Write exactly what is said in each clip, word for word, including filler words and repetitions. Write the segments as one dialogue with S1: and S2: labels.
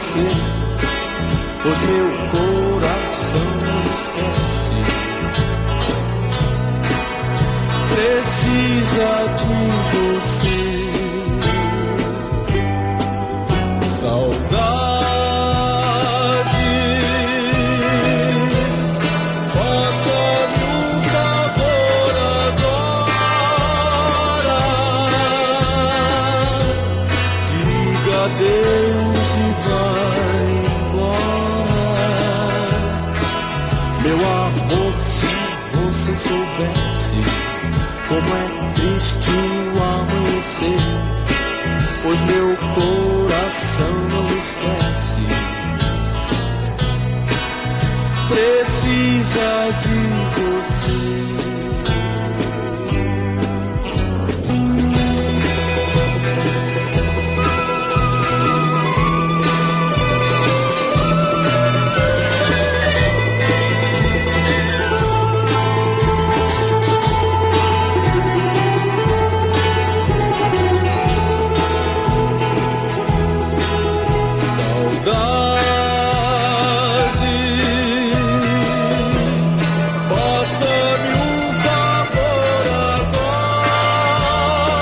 S1: você, pois meu coração não esquece. Precisa de você. Saudade, faça-me um favor agora. Diga adeus e vai embora. Meu amor, se você soubesse como é triste o amanhecer, pois meu coração não esquece. Precisa de você.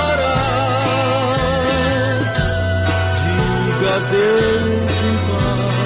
S1: Deus e vai